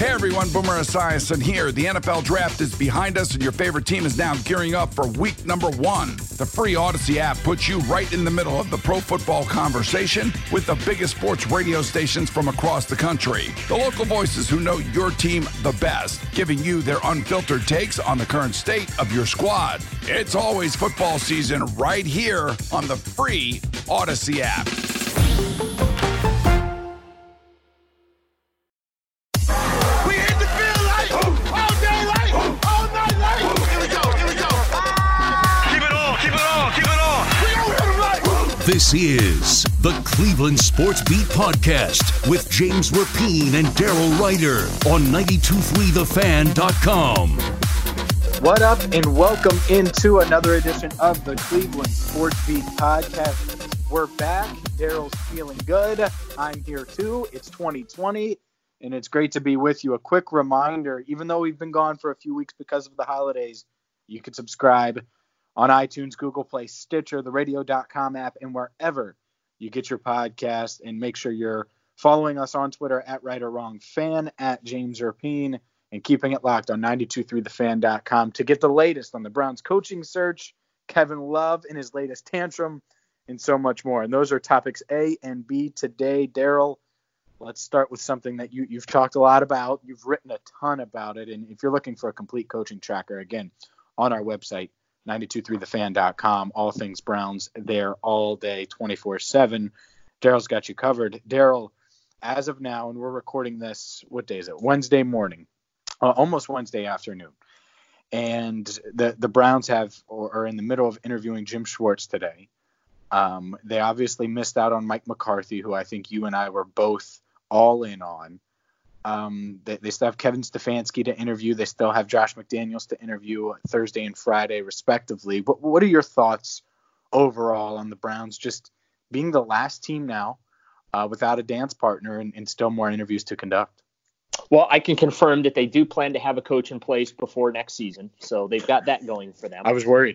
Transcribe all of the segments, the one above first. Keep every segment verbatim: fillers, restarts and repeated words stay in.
Hey everyone, Boomer Esiason here. The N F L Draft is behind us and your favorite team is now gearing up for week number one. The free Odyssey app puts you right in the middle of the pro football conversation with the biggest sports radio stations from across the country. The local voices who know your team the best, giving you their unfiltered takes on the current state of your squad. It's always football season right here on the free Odyssey app. This is the Cleveland Sports Beat Podcast with James Rapien and Daryl Ryder on ninety-two point three the fan dot com. What up, and welcome into another edition of the Cleveland Sports Beat Podcast. We're back. Daryl's feeling good. I'm here too. It's twenty twenty, and it's great to be with you. A quick reminder, even though we've been gone for a few weeks because of the holidays, you can subscribe on iTunes, Google Play, Stitcher, the radio dot com app, and wherever you get your podcast. And make sure you're following us on Twitter at Right or Wrong Fan, at James Rapien, and keeping it locked on ninety-two point three the fan dot com to get the latest on the Browns coaching search, Kevin Love in his latest tantrum, and so much more. And those are topics A and B today. Daryl, let's start with something that you, you've talked a lot about. You've written a ton about it. And if you're looking for a complete coaching tracker, again, on our website, ninety-two point three the fan dot com, all things Browns there all day, twenty-four seven. Daryl's got you covered. Daryl, as of now, and we're recording this, what day is it? Wednesday morning, uh, almost Wednesday afternoon. And the, the Browns have, or are in the middle of interviewing Jim Schwartz today. Um, they obviously missed out on Mike McCarthy, who I think you and I were both all in on. Um, they, they still have Kevin Stefanski to interview. They still have Josh McDaniels to interview Thursday and Friday, respectively. What, what are your thoughts overall on the Browns just being the last team now uh, without a dance partner and, and still more interviews to conduct? Well, I can confirm that they do plan to have a coach in place before next season, so they've got that going for them. I was worried.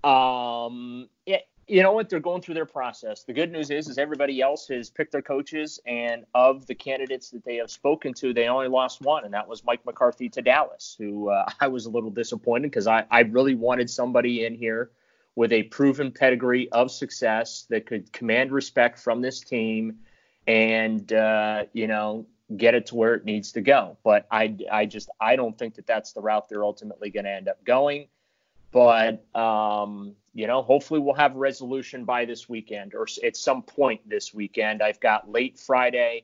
Um, it, You know what? They're going through their process. The good news is, is everybody else has picked their coaches, and of the candidates that they have spoken to, they only lost one, and that was Mike McCarthy to Dallas, who uh, I was a little disappointed because I, I really wanted somebody in here with a proven pedigree of success that could command respect from this team and, uh, you know, get it to where it needs to go. But I, I just I don't think that that's the route they're ultimately going to end up going. But, um, you know, hopefully we'll have a resolution by this weekend or at some point this weekend. I've got late Friday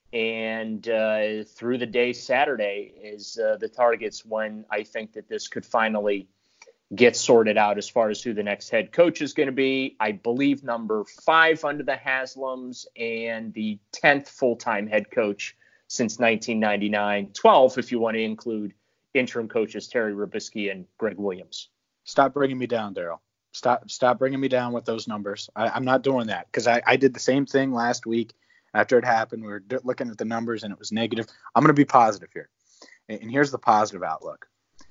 and uh, through the day Saturday is uh, the targets when I think that this could finally get sorted out as far as who the next head coach is going to be. I believe number five under the Haslams and the tenth full-time head coach since nineteen ninety-nine, twelve if you want to include interim coaches Terry Robisky and Greg Williams. Stop bringing me down, Daryl. Stop stop bringing me down with those numbers. I, I'm not doing that because I, I did the same thing last week after it happened. We were d- looking at the numbers and it was negative. I'm going to be positive here. And, and here's the positive outlook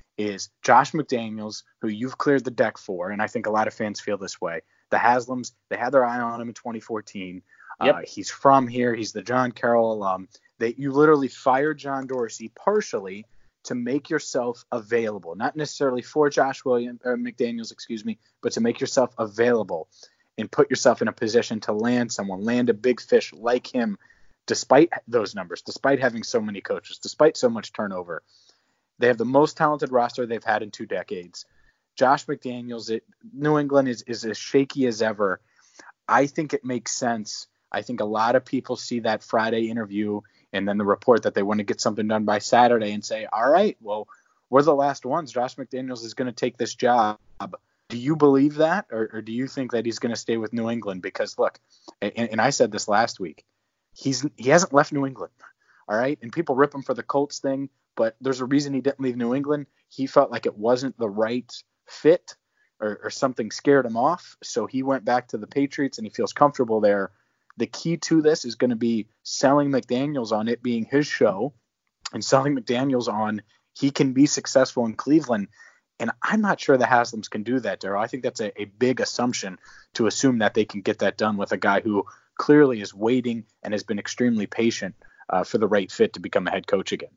is Josh McDaniels, who you've cleared the deck for, and I think a lot of fans feel this way. The Haslams, they had their eye on him in twenty fourteen. Yep. Uh, he's from here. He's the John Carroll alum. They, you literally fired John Dorsey partially to make yourself available, not necessarily for Josh Williams or McDaniels, excuse me, but to make yourself available and put yourself in a position to land someone, land a big fish like him, despite those numbers, despite having so many coaches, despite so much turnover. They have the most talented roster they've had in two decades. Josh McDaniels, it, New England is, is as shaky as ever. I think it makes sense. I think a lot of people see that Friday interview and then the report that they want to get something done by Saturday and say, all right, well, we're the last ones. Josh McDaniels is going to take this job. Do you believe that? Or, or do you think that he's going to stay with New England? Because, look, and, and I said this last week, he's he hasn't left New England, all right? And people rip him for the Colts thing, but there's a reason he didn't leave New England. He felt like it wasn't the right fit or, or something scared him off, so he went back to the Patriots, and he feels comfortable there. The key to this is going to be selling McDaniels on it being his show and selling McDaniels on he can be successful in Cleveland. And I'm not sure the Haslams can do that, Daryl. I think that's a, a big assumption to assume that they can get that done with a guy who clearly is waiting and has been extremely patient uh, for the right fit to become a head coach again.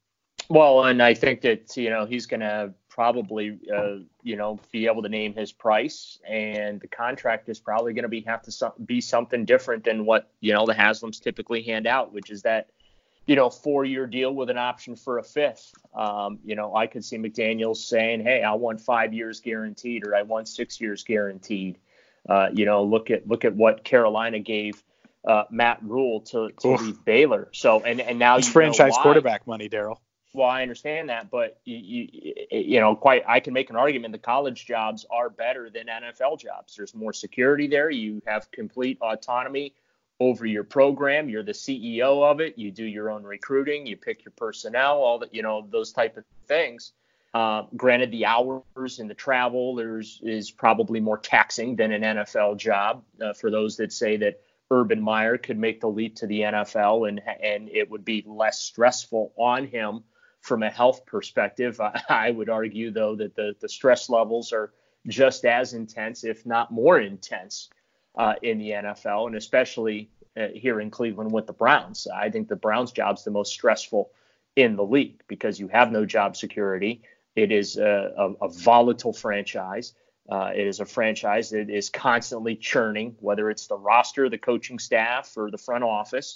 Well, and I think that, you know, he's going to probably, uh, you know, be able to name his price, and the contract is probably going to be have to so- be something different than what, you know, the Haslams typically hand out, which is that, you know, four-year deal with an option for a fifth. Um, you know, I could see McDaniels saying, hey, I want five years guaranteed, or I want six years guaranteed. Uh, you know, look at look at what Carolina gave uh, Matt Rule to, to leave Baylor. So, and, and now it's you franchise know why. quarterback money, Daryl. Well, I understand that, but you, you, you know, quite, I can make an argument the college jobs are better than N F L jobs. There's more security there. You have complete autonomy over your program. You're the C E O of it. You do your own recruiting. You pick your personnel, all that, you know, those type of things. Uh, granted, the hours and the travel there's is probably more taxing than an N F L job. Uh, for those that say that Urban Meyer could make the leap to the N F L and and it would be less stressful on him from a health perspective. I, I would argue, though, that the, the stress levels are just as intense, if not more intense, uh, in the N F L, and especially uh, here in Cleveland with the Browns. I think the Browns job's the most stressful in the league because you have no job security. It is a, a, a volatile franchise. Uh, it is a franchise that is constantly churning, whether it's the roster, the coaching staff, or the front office.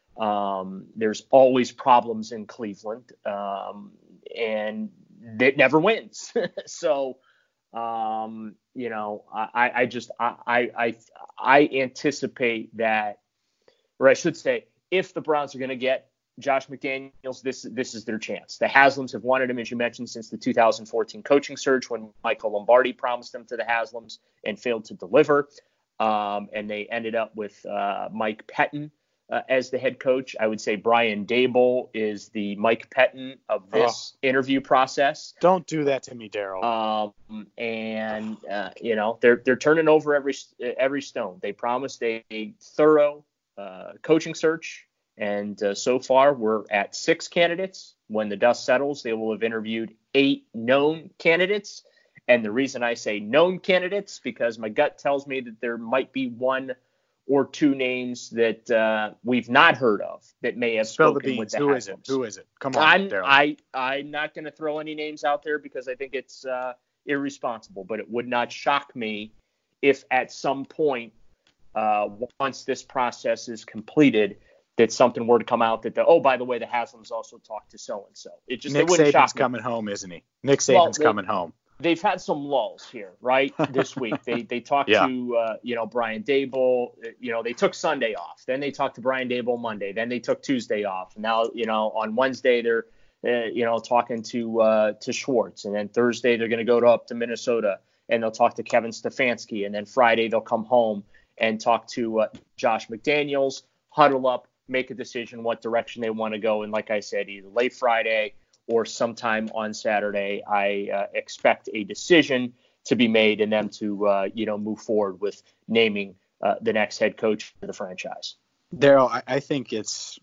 Um, there's always problems in Cleveland, um, and it never wins. so, um, you know, I, I just I, I I anticipate that, or I should say, if the Browns are going to get Josh McDaniels, this this is their chance. The Haslams have wanted him, as you mentioned, since the two thousand fourteen coaching search when Michael Lombardi promised him to the Haslams and failed to deliver, um, and they ended up with uh, Mike Pettin Uh, as the head coach. I would say Brian Daboll is the Mike Pettin of this oh, interview process. Don't do that to me, Daryl. Um, and uh, you know they're they're turning over every every stone. They promised a, a thorough uh, coaching search, and uh, so far we're at six candidates. When the dust settles, they will have interviewed eight known candidates. And the reason I say known candidates because my gut tells me that there might be one or two names that uh, we've not heard of that may have Spell spoken the with the Who Haslams. is it? Who is it? Come on, I'm, Daryl. I, I'm not going to throw any names out there because I think it's uh, irresponsible, but it would not shock me if at some point, uh, once this process is completed, that something were to come out that, the, oh, by the way, the Haslams also talked to so-and-so. It just Nick it wouldn't Saban's shock me. coming home, isn't he? Nick Saban's Well, they, coming home. They've had some lulls here, right? This week, they they talked yeah. to uh, you know Brian Daboll. You know they took Sunday off. Then they talked to Brian Daboll Monday. Then they took Tuesday off. Now you know on Wednesday they're uh, you know talking to uh, to Schwartz, and then Thursday they're going to go to, up to Minnesota and they'll talk to Kevin Stefanski, and then Friday they'll come home and talk to uh, Josh McDaniels, huddle up, make a decision what direction they want to go, and like I said, either late Friday or sometime on Saturday, I uh, expect a decision to be made and them to, uh, you know, move forward with naming uh, the next head coach of the franchise. Daryl, I, I think it's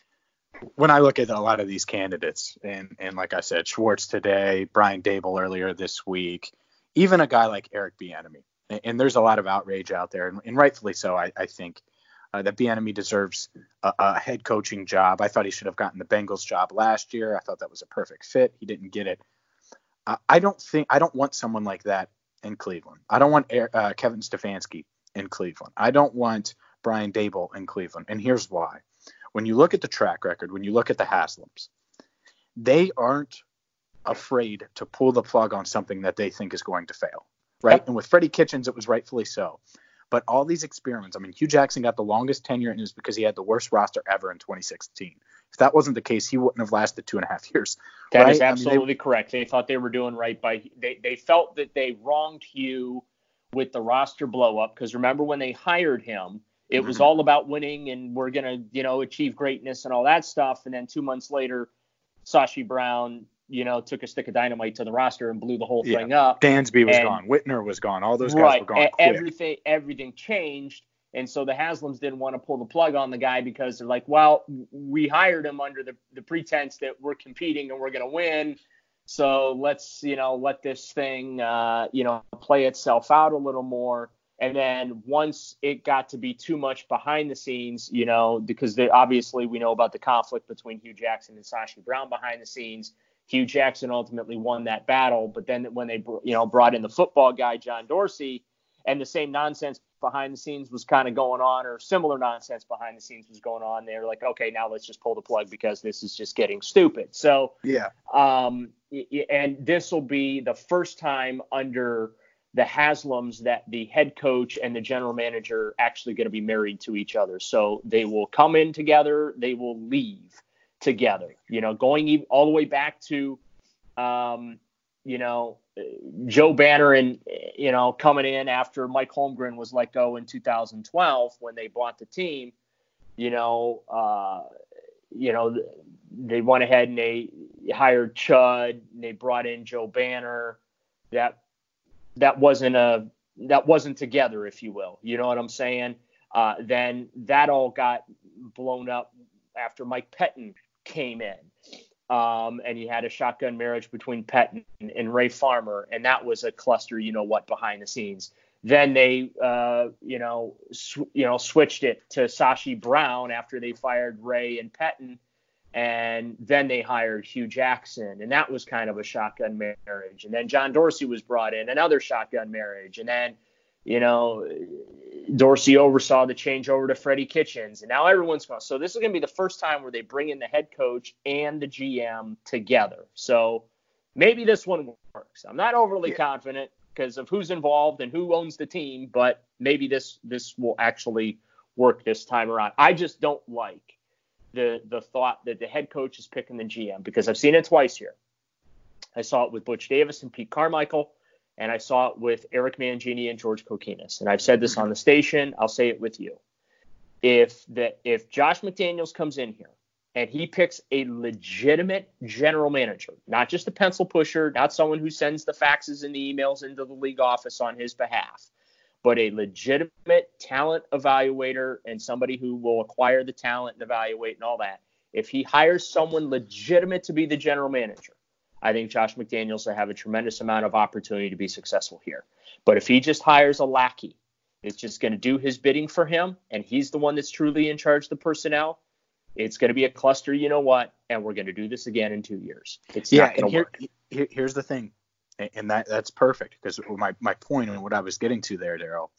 when I look at a lot of these candidates, and, and like I said, Schwartz today, Brian Daboll earlier this week, even a guy like Eric Bieniemy, and, and there's a lot of outrage out there, and, and rightfully so, I, I think. Uh, that Bieniemy deserves a, a head coaching job. I thought he should have gotten the Bengals job last year. I thought that was a perfect fit. He didn't get it. Uh, I don't think I don't want someone like that in Cleveland. I don't want uh, Kevin Stefanski in Cleveland. I don't want Brian Daboll in Cleveland. And here's why. When you look at the track record, when you look at the Haslams, they aren't afraid to pull the plug on something that they think is going to fail. Right. Yep. And with Freddie Kitchens, it was rightfully so. But all these experiments, I mean, Hugh Jackson got the longest tenure, and it was because he had the worst roster ever in twenty sixteen. If that wasn't the case, he wouldn't have lasted two and a half years. That right? is absolutely I mean, they, correct. They thought they were doing right by they. They felt that they wronged Hugh with the roster blow up because remember when they hired him, it mm-hmm. was all about winning and we're gonna, you know, achieve greatness and all that stuff. And then two months later, Sashi Brown, you know, took a stick of dynamite to the roster and blew the whole yeah. thing up. Dansby was and, gone. Whitner was gone. All those guys right. were gone. Quick. Everything, everything changed. And so the Haslams didn't want to pull the plug on the guy because they're like, well, we hired him under the, the pretense that we're competing and we're going to win. So let's, you know, let this thing, uh, you know, play itself out a little more. And then once it got to be too much behind the scenes, you know, because they, obviously we know about the conflict between Hugh Jackson and Sashi Brown behind the scenes. Hugh Jackson ultimately won that battle. But then when they, you know, brought in the football guy, John Dorsey, and the same nonsense behind the scenes was kind of going on, or similar nonsense behind the scenes was going on, they were like, okay, now let's just pull the plug because this is just getting stupid. So, yeah. Um, and this will be the first time under the Haslams that the head coach and the general manager actually going to be married to each other. So they will come in together. They will leave together, you know, going all the way back to, um, you know, Joe Banner and, you know, coming in after Mike Holmgren was let go in two thousand twelve when they bought the team, you know, uh, you know, they went ahead and they hired Chud and they brought in Joe Banner. That, that wasn't a, that wasn't together, if you will, you know what I'm saying? Uh, then that all got blown up after Mike Pettine came in. Um, and you had a shotgun marriage between Pettine and, and Ray Farmer, and that was a cluster, you know what, behind the scenes. Then they, uh, you know, sw- you know, switched it to Sashi Brown after they fired Ray and Pettine, and then they hired Hugh Jackson, and that was kind of a shotgun marriage. And then John Dorsey was brought in, another shotgun marriage, and then, you know, Dorsey oversaw the change over to Freddie Kitchens, and now everyone's going. So this is going to be the first time where they bring in the head coach and the G M together. So maybe this one works. I'm not overly yeah. confident because of who's involved and who owns the team, but maybe this this will actually work this time around. I just don't like the the thought that the head coach is picking the G M because I've seen it twice here. I saw it with Butch Davis and Pete Carmichael. And I saw it with Eric Mangini and George Kokinis. And I've said this on the station. I'll say it with you. If the, if Josh McDaniels comes in here and he picks a legitimate general manager, not just a pencil pusher, not someone who sends the faxes and the emails into the league office on his behalf, but a legitimate talent evaluator and somebody who will acquire the talent and evaluate and all that, if he hires someone legitimate to be the general manager, I think Josh McDaniels will have a tremendous amount of opportunity to be successful here. But if he just hires a lackey, it's just going to do his bidding for him, and he's the one that's truly in charge of the personnel, it's going to be a cluster, you know what, and we're going to do this again in two years. It's yeah, not going to here, work. Here, here's the thing, and that that's perfect, because my, my point and what I was getting to there, Daryl,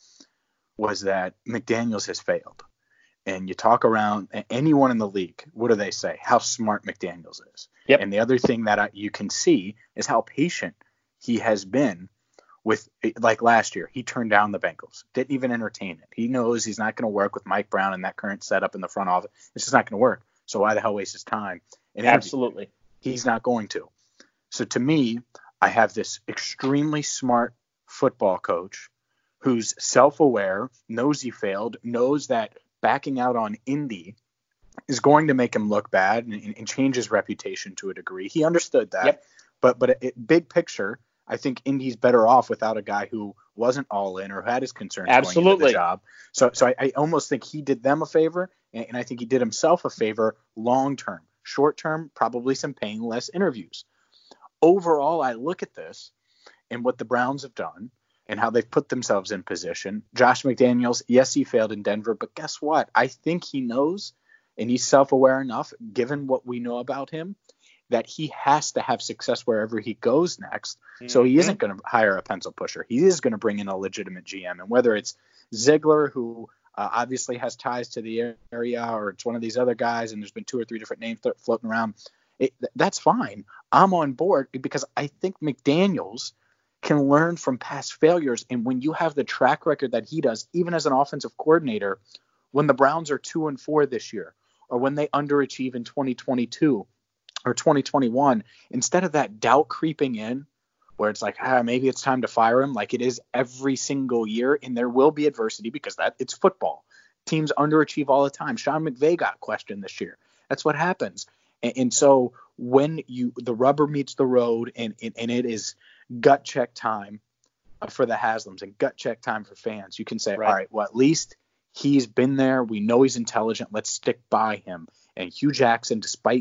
was that McDaniels has failed. And you talk around anyone in the league, what do they say? How smart McDaniels is. Yep. And the other thing that I, you can see is how patient he has been with, like last year, he turned down the Bengals, didn't even entertain it. He knows he's not going to work with Mike Brown in that current setup in the front office. It's just not going to work. So why the hell waste his time? And Absolutely. He's not going to. So to me, I have this extremely smart football coach who's self-aware, knows he failed, knows that backing out on Indy is going to make him look bad and, and change his reputation to a degree. He understood that. Yep. But but it, big picture, I think Indy's better off without a guy who wasn't all in or had his concerns Absolutely. going into the job. So so I, I almost think he did them a favor, and, and I think he did himself a favor long term. Short term, probably some painless interviews. Overall, I look at this and what the Browns have done and how they've put themselves in position. Josh McDaniels, yes, he failed in Denver, but guess what? I think he knows, and he's self-aware enough, given what we know about him, that he has to have success wherever he goes next. Mm-hmm. So he isn't going to hire a pencil pusher. He is going to bring in a legitimate G M. And whether it's Ziegler, who uh, obviously has ties to the area, or it's one of these other guys, and there's been two or three different names th- floating around, it, that's fine. I'm on board because I think McDaniels can learn from past failures. And when you have the track record that he does, even as an offensive coordinator, when the Browns are two and four this year, or when they underachieve in twenty twenty-two or twenty twenty-one, instead of that doubt creeping in where it's like, ah, maybe it's time to fire him, like it is every single year, and there will be adversity because that it's football. Teams underachieve all the time. Sean McVay got questioned this year. That's what happens. And, and so when you the rubber meets the road and, and, and it is gut check time for the Haslams and gut check time for fans, you can say, right. all right, well, at least he's been there. We know he's intelligent. Let's stick by him. And Hugh Jackson, despite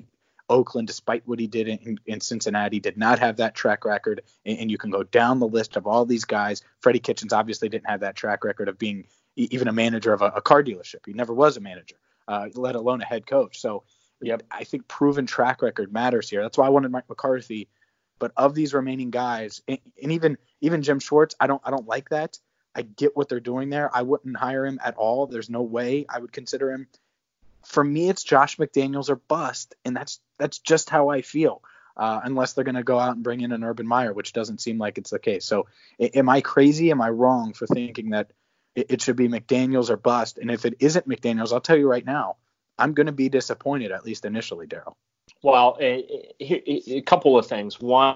Oakland, despite what he did in, in Cincinnati, did not have that track record. And, and you can go down the list of all these guys. Freddie Kitchens obviously didn't have that track record of being e- even a manager of a, a car dealership. He never was a manager, uh, let alone a head coach. So yep, I think proven track record matters here. That's why I wanted Mike McCarthy. But of these remaining guys, and, and even even Jim Schwartz, I don't I don't like that. I get what they're doing there. I wouldn't hire him at all. There's no way I would consider him. For me, it's Josh McDaniels or bust, and that's that's just how I feel. Uh, unless they're going to go out and bring in an Urban Meyer, which doesn't seem like it's the case. So, am I crazy? Am I wrong for thinking that it, it should be McDaniels or bust? And if it isn't McDaniels, I'll tell you right now, I'm going to be disappointed, at least initially, Daryl. Well, a, a, a couple of things. One,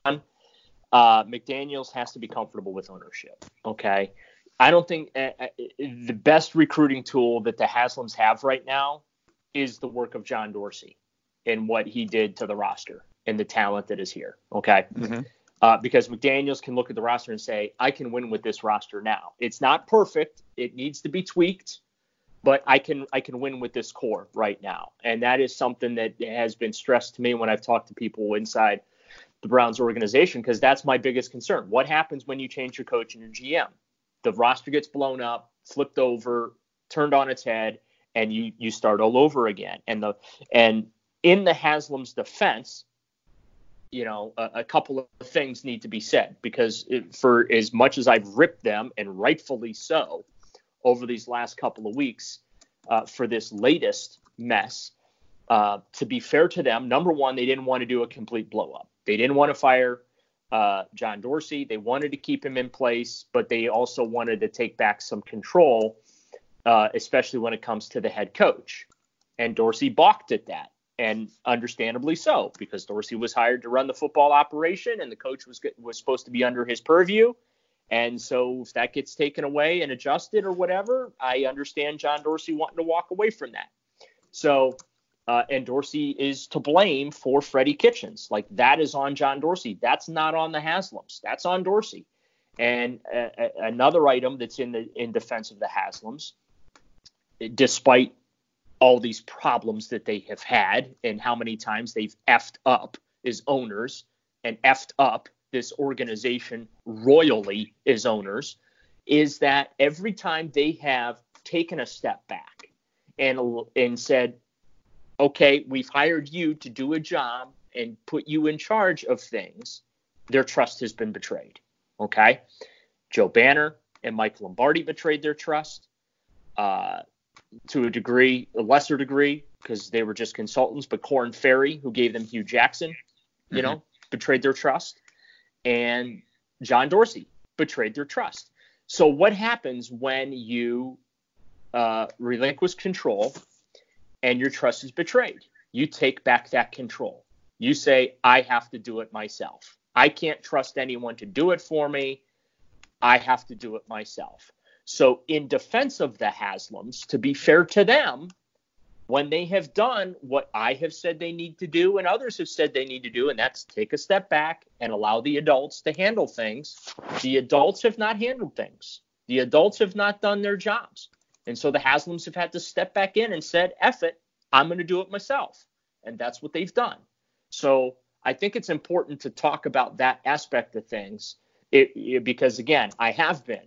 uh, McDaniels has to be comfortable with ownership. Okay. I don't think uh, the best recruiting tool that the Haslams have right now is the work of John Dorsey and what he did to the roster and the talent that is here. Okay. Mm-hmm. Uh, because McDaniels can look at the roster and say, I can win with this roster now. It's not perfect. It needs to be tweaked, but I can, I can win with this core right now. And that is something that has been stressed to me when I've talked to people inside the Browns organization, because that's my biggest concern. What happens when you change your coach and your G M? The roster gets blown up, flipped over, turned on its head, and you you start all over again. And the and in the Haslam's defense, you know, a, a couple of things need to be said, because it, for as much as I've ripped them, and rightfully so, over these last couple of weeks uh, for this latest mess, uh, to be fair to them, number one, they didn't want to do a complete blow up. They didn't want to fire Uh, John Dorsey. They wanted to keep him in place, but they also wanted to take back some control, uh, especially when it comes to the head coach. And Dorsey balked at that, and understandably so, because Dorsey was hired to run the football operation, and the coach was was supposed to be under his purview. And so if that gets taken away and adjusted or whatever, I understand John Dorsey wanting to walk away from that. So Uh, and Dorsey is to blame for Freddie Kitchens. Like, that is on John Dorsey. That's not on the Haslams. That's on Dorsey. And uh, another item that's in the in defense of the Haslams, despite all these problems that they have had and how many times they've effed up as owners and effed up this organization royally as owners, is that every time they have taken a step back and and said, okay, we've hired you to do a job and put you in charge of things, their trust has been betrayed. Okay? Joe Banner and Mike Lombardi betrayed their trust uh, to a degree, a lesser degree, because they were just consultants, but Corn Ferry, who gave them Hugh Jackson, you mm-hmm. know, betrayed their trust. And John Dorsey betrayed their trust. So what happens when you uh, relinquish control and your trust is betrayed? You take back that control. You say, I have to do it myself. I can't trust anyone to do it for me. I have to do it myself. So in defense of the Haslams, to be fair to them, when they have done what I have said they need to do and others have said they need to do, and that's take a step back and allow the adults to handle things, the adults have not handled things. The adults have not done their jobs. And so the Haslams have had to step back in and said, F it, I'm going to do it myself. And that's what they've done. So I think it's important to talk about that aspect of things it, it, because, again, I have been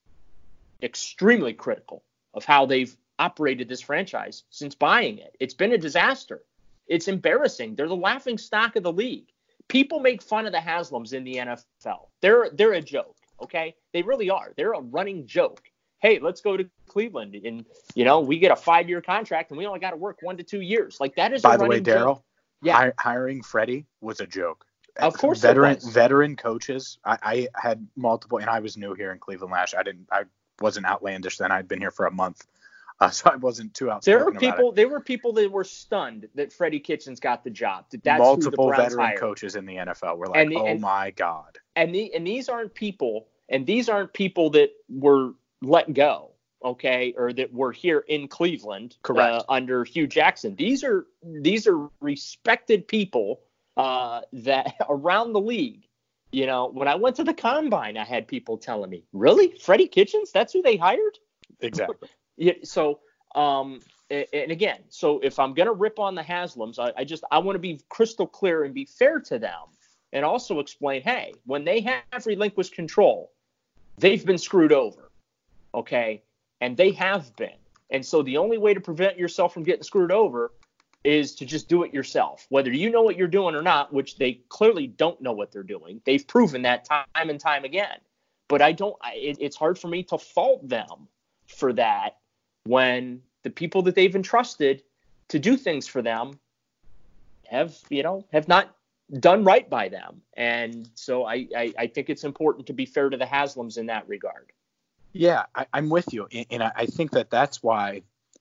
extremely critical of how they've operated this franchise since buying it. It's been a disaster. It's embarrassing. They're the laughing stock of the league. People make fun of the Haslams in the N F L. They're they're a joke, okay? They really are. They're a running joke. Hey, let's go to Cleveland, and, you know, we get a five-year contract, and we only got to work one to two years. Like, that is By a the way, Daryl, yeah. hi- hiring Freddie was a joke. Of course veteran it was. Veteran coaches, I, I had multiple, and I was new here in Cleveland last year. I didn't, I wasn't outlandish then. I'd been here for a month, uh, so I wasn't too outspoken There were people. about it. There were people that were stunned that Freddie Kitchens got the job. That that's multiple who the Browns veteran hired. coaches in the N F L were like, And the- "Oh and- my God!" And the and these aren't people. And these aren't people that were let go. Okay, or that were here in Cleveland, Correct. Uh, under Hugh Jackson. These are these are respected people uh, that around the league. You know, when I went to the combine, I had people telling me, "Really, Freddie Kitchens? That's who they hired?" Exactly. Yeah. So, um, and again, so if I'm going to rip on the Haslams, I, I just I want to be crystal clear and be fair to them, and also explain, hey, when they have relinquished control, they've been screwed over, okay, and they have been, and so the only way to prevent yourself from getting screwed over is to just do it yourself, whether you know what you're doing or not, which they clearly don't know what they're doing. They've proven that time and time again, but I don't. I, it, it's hard for me to fault them for that when the people that they've entrusted to do things for them have, you know, have not done right by them. And so I, I, I think it's important to be fair to the Haslams in that regard. Yeah, I, I'm with you. And, and I think that that's why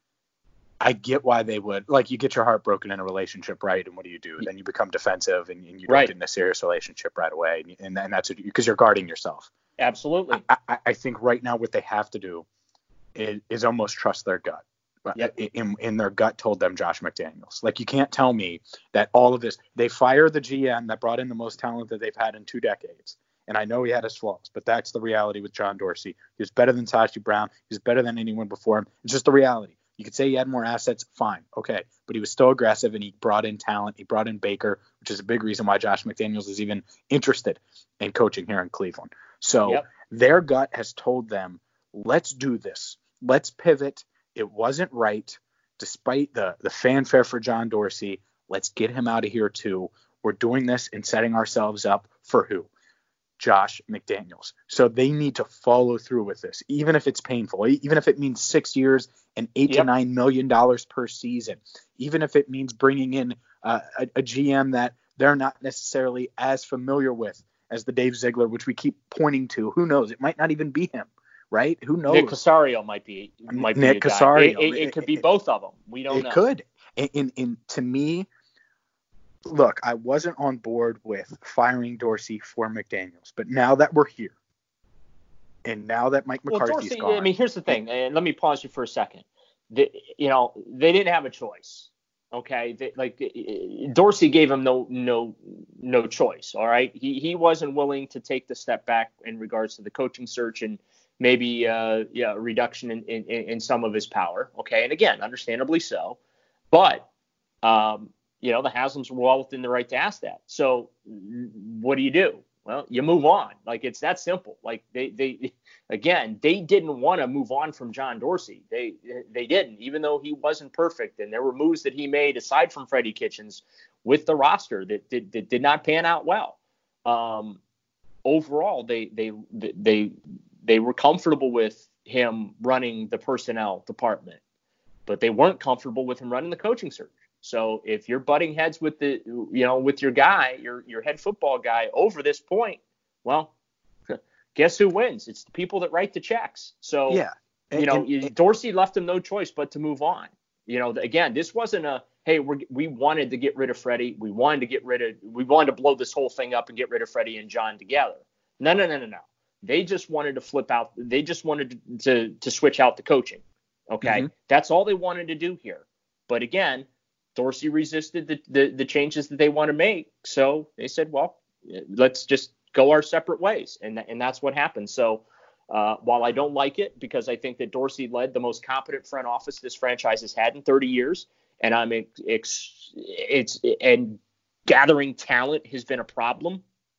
I get why they would, like, you get your heart broken in a relationship, right? And what do you do? Then you become defensive and, and you don't right. get in a serious relationship right away. And, and that's because you're guarding yourself. Absolutely. I, I, I think right now what they have to do is, is almost trust their gut. Yep. In, in their gut told them Josh McDaniels. Like, you can't tell me that all of this, they fired the G M that brought in the most talent that they've had in two decades. And I know he had his flaws, but that's the reality with John Dorsey. He was better than Sashi Brown. He was better than anyone before him. It's just the reality. You could say he had more assets, fine, okay. But he was still aggressive, and he brought in talent. He brought in Baker, which is a big reason why Josh McDaniels is even interested in coaching here in Cleveland. So yep. Their gut has told them, let's do this. Let's pivot. It wasn't right, despite the, the fanfare for John Dorsey. Let's get him out of here, too. We're doing this and setting ourselves up for who? Josh McDaniels. So they need to follow through with this, even if it's painful, even if it means six years and eight yep. to nine million dollars per season, even if it means bringing in uh, a, a G M that they're not necessarily as familiar with as the Dave Ziegler, which we keep pointing to. Who knows? It might not even be him. Right? Who knows? Nick Casario might be might Nick be a Casario. Guy. It, it, it could be both of them. We don't it know. It could. In, in, in to me, look, I wasn't on board with firing Dorsey for McDaniels, but now that we're here, and now that Mike McCarthy's well, Dorsey, gone, I mean, here's the thing, and let me pause you for a second. The, you know, they didn't have a choice. Okay, they, like Dorsey gave him no no no choice. All right, he he wasn't willing to take the step back in regards to the coaching search and maybe uh, yeah, a reduction in, in, in some of his power. Okay, and again, understandably so. But, um, you know, the Haslams were well within the right to ask that. So what do you do? Well, you move on. Like, it's that simple. Like, they, they again, they didn't want to move on from John Dorsey. They they didn't, even though he wasn't perfect. And there were moves that he made, aside from Freddie Kitchens, with the roster that did, that did not pan out well. Um, overall, they they they they were comfortable with him running the personnel department, but they weren't comfortable with him running the coaching search. So if you're butting heads with the, you know, with your guy, your your head football guy over this point, well, guess who wins? It's the people that write the checks. So, yeah. And, you know, and, and, Dorsey left him no choice but to move on. You know, again, this wasn't a, hey, we we wanted to get rid of Freddie. We wanted to get rid of, we wanted to blow this whole thing up and get rid of Freddie and John together. No, no, no, no, no. They just wanted to flip out. They just wanted to, to, to switch out the coaching. Okay. Mm-hmm. That's all they wanted to do here. But again, Dorsey resisted the, the, the changes that they want to make. So they said, well, let's just go our separate ways. And, and that's what happened. So uh, while I don't like it, because I think that Dorsey led the most competent front office this franchise has had in thirty years, and I'm ex, it's and gathering talent has been a problem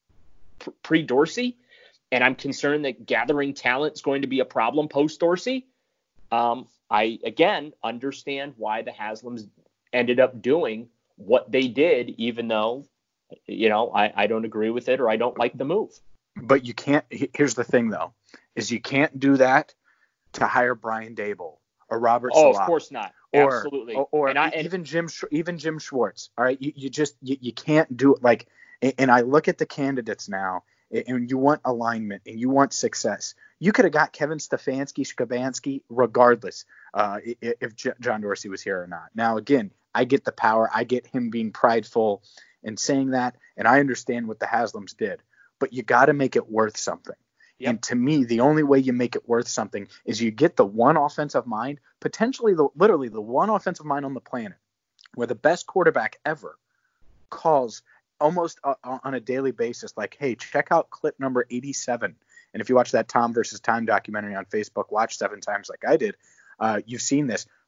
pre-Dorsey, and I'm concerned that gathering talent is going to be a problem post-Dorsey. Um, I, again, understand why the Haslams ended up doing what they did, even though, you know, I, I don't agree with it or I don't like the move. But you can't, here's the thing, though, is you can't do that to hire Brian Daboll or Robert Oh, Saleh. Of course not. Or, Absolutely. Or, or and I, and, even Jim even Jim Schwartz. All right, you, you just, you, you can't do it. Like, and I look at the candidates now, and you want alignment and you want success. You could have got Kevin Stefanski, Skabansky, regardless uh, if J- John Dorsey was here or not. Now, again, I get the power. I get him being prideful and saying that, and I understand what the Haslams did. But you got to make it worth something. Yep. And to me, the only way you make it worth something is you get the one offensive mind, potentially the literally the one offensive mind on the planet, where the best quarterback ever calls almost uh, on a daily basis, like, hey, check out clip number eighty-seven. And if you watch that Tom versus Time documentary on Facebook, watch seven times like I did, uh, you've seen this.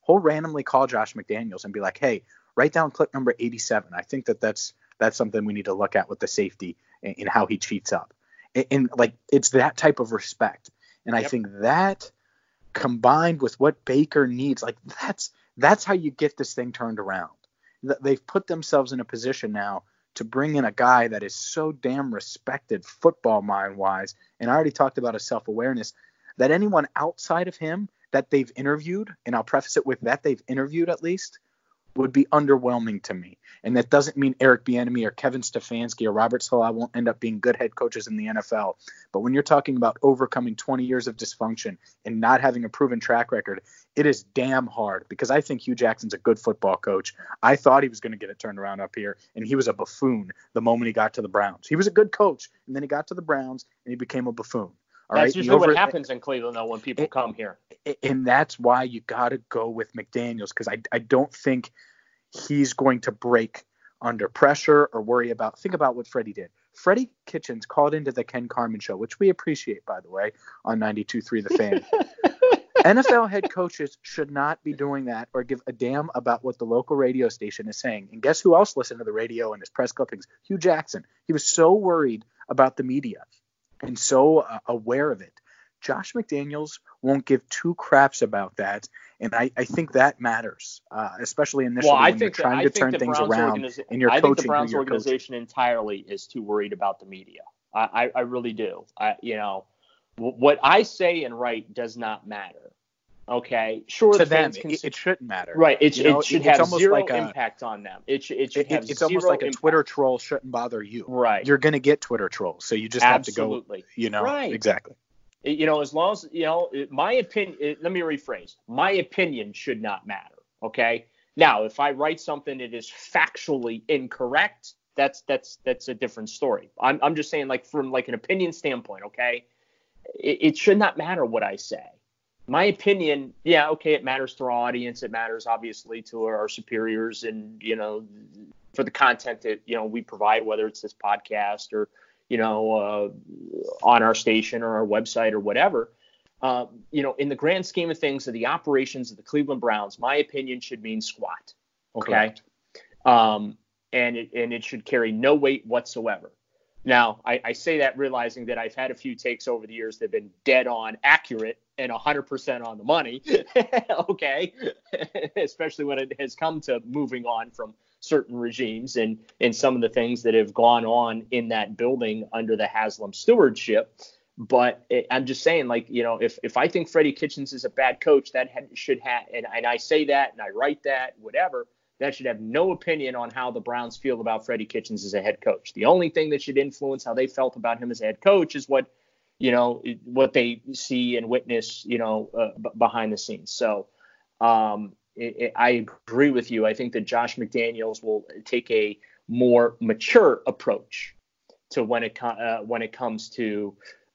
he'll randomly call Josh McDaniels and be like, hey, write down clip number eighty-seven. I think that that's that's something we need to look at with the safety and, and how he cheats up. And, and like, it's that type of respect. And I yep. think that combined with what Baker needs, like that's that's how you get this thing turned around. They've put themselves in a position now to bring in a guy that is so damn respected football mind wise. And I already talked about his self-awareness, that anyone outside of him that they've interviewed, and I'll preface it with that they've interviewed at least, would be underwhelming to me. And that doesn't mean Eric Bieniemy or Kevin Stefanski or Robert Saleh won't end up being good head coaches in the N F L. But when you're talking about overcoming twenty years of dysfunction and not having a proven track record, it is damn hard, because I think Hugh Jackson's a good football coach. I thought he was going to get it turned around up here, and he was a buffoon the moment he got to the Browns. He was a good coach, and then he got to the Browns, and he became a buffoon. All that's right? usually over, what happens in Cleveland, though, when people it, come here. And that's why you got to go with McDaniels, because I, I don't think he's going to break under pressure or worry about – think about what Freddie did. Freddie Kitchens called into the Ken Carman show, which we appreciate, by the way, on ninety-two point three The Fan. N F L head coaches should not be doing that or give a damn about what the local radio station is saying. And guess who else listened to the radio and his press clippings? Hugh Jackson. He was so worried about the media and so uh, aware of it. Josh McDaniels won't give two craps about that, and I, I think that matters, uh, especially initially well, I when think you're trying the, to turn things Browns around organiza- and you're I coaching. I think the Browns organization coaching. entirely is too worried about the media. I, I, I really do. I, you know, w- what I say and write does not matter. Okay, sure. To the them, fans can, it, it shouldn't matter. Right. It, you know, it should it's have zero like a, impact on them. It, sh- it should it, have It's zero almost like impact. a Twitter troll shouldn't bother you. Right. You're going to get Twitter trolls, so you just Absolutely. have to go. You know. Right. Exactly. You know, as long as, you know, my opinion, let me rephrase. My opinion should not matter. Okay. Now, if I write something that is factually incorrect, that's that's that's a different story. I'm I'm just saying, like, from like an opinion standpoint, okay, it, it should not matter what I say. My opinion, yeah, okay, it matters to our audience. It matters, obviously, to our superiors and, you know, for the content that, you know, we provide, whether it's this podcast or, you know, uh, on our station or our website or whatever. Uh, you know, in the grand scheme of things of the operations of the Cleveland Browns, my opinion should mean squat. Okay. Um, and it, and it should carry no weight whatsoever. Now, I, I say that realizing that I've had a few takes over the years that have been dead on accurate and one hundred percent on the money. Okay. Especially when it has come to moving on from certain regimes and, and some of the things that have gone on in that building under the Haslam stewardship. But it, I'm just saying, like, you know, if, if I think Freddie Kitchens is a bad coach, that had, should have, and, and I say that and I write that, whatever, that should have no opinion on how the Browns feel about Freddie Kitchens as a head coach. The only thing that should influence how they felt about him as a head coach is what, you know, what they see and witness, you know, uh, b- behind the scenes. So um, it, it, I agree with you. I think that Josh McDaniels will take a more mature approach to when it com- uh, when it comes to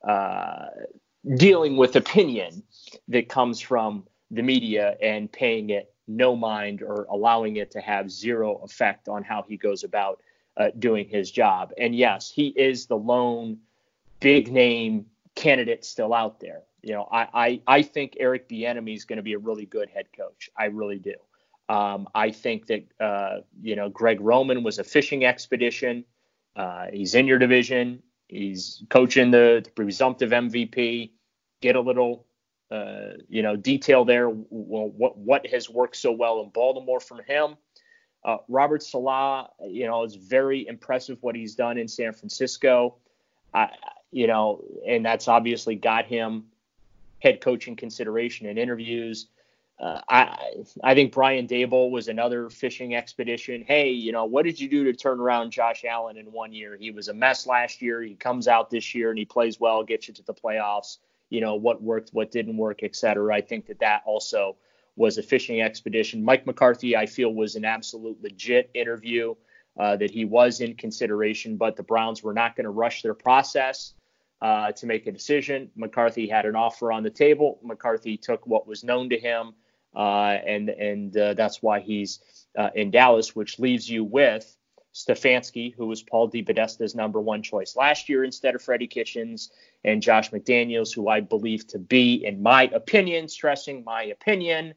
uh, dealing with opinion that comes from the media and paying it no mind or allowing it to have zero effect on how he goes about uh, doing his job. And yes, he is the lone big name candidate still out there. You know, I, I, I think Eric Bieniemy is going to be a really good head coach. I really do. Um, I think that, uh, you know, Greg Roman was a fishing expedition. Uh, he's in your division. He's coaching the, the presumptive M V P. Get a little, uh, you know, detail there. Well, what what has worked so well in Baltimore from him? Uh, Robert Saleh, you know, is very impressive what he's done in San Francisco. Uh, you know, and that's obviously got him head coaching consideration in interviews. Uh, I I think Brian Daboll was another fishing expedition. Hey, you know, what did you do to turn around Josh Allen in one year? He was a mess last year. He comes out this year and he plays well, gets you to the playoffs. You know, what worked, what didn't work, et cetera. I think that that also was a fishing expedition. Mike McCarthy, I feel, was an absolute legit interview, uh, that he was in consideration, but the Browns were not going to rush their process uh, to make a decision. McCarthy had an offer on the table. McCarthy took what was known to him. Uh, and and uh, that's why he's uh, in Dallas, which leaves you with Stefanski, who was Paul DePodesta's number one choice last year instead of Freddie Kitchens, and Josh McDaniels, who I believe to be, in my opinion, stressing my opinion,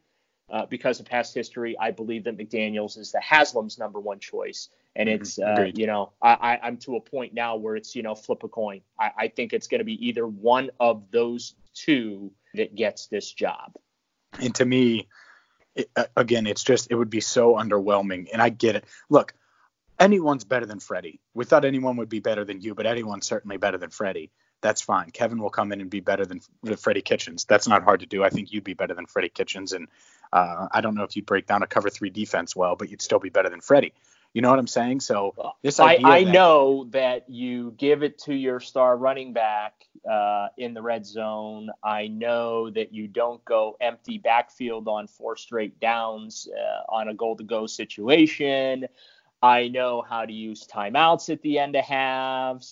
Uh, because of past history, I believe that McDaniels is the Haslam's number one choice. And it's, uh, you know, I, I, I'm to a point now where it's, you know, flip a coin. I, I think it's going to be either one of those two that gets this job. And to me, it, again, it's just, it would be so underwhelming. And I get it. Look, anyone's better than Freddie. We thought anyone would be better than you, but anyone's certainly better than Freddie. That's fine. Kevin will come in and be better than Freddie Kitchens. That's not hard to do. I think you'd be better than Freddie Kitchens. And uh, I don't know if you'd break down a cover three defense well, but you'd still be better than Freddie. You know what I'm saying? So this idea I, I that, know that you give it to your star running back uh, in the red zone. I know that you don't go empty backfield on four straight downs uh, on a goal-to-go situation. I know how to use timeouts at the end of halves.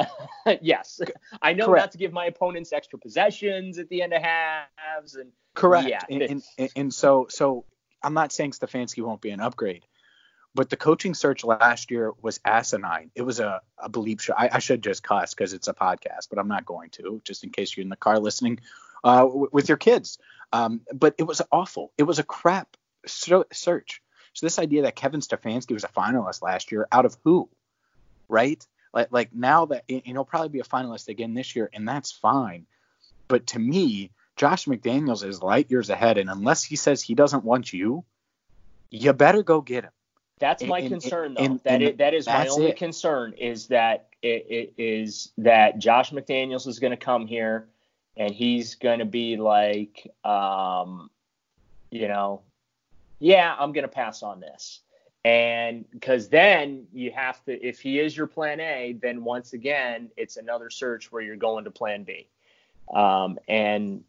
Yes, I know Correct. not to give my opponents extra possessions at the end of halves. And Correct. Yeah, and, and, and so so I'm not saying Stefanski won't be an upgrade, but the coaching search last year was asinine. It was a, a bleep show. I, I should just cuss because it's a podcast, but I'm not going to, just in case you're in the car listening uh, w- with your kids. Um, but it was awful. It was a crap so- search. So this idea that Kevin Stefanski was a finalist last year, out of who, right? Like, like now that, and he'll probably be a finalist again this year, and that's fine. But to me, Josh McDaniels is light years ahead, and unless he says he doesn't want you, you better go get him. That's my and, concern, and, though. and, that and is, that is my only it. concern is that it, it is that Josh McDaniels is going to come here and he's going to be like, um, you know, yeah, I'm going to pass on this. And because then you have to, if he is your plan A, then once again, it's another search where you're going to plan B. Um, and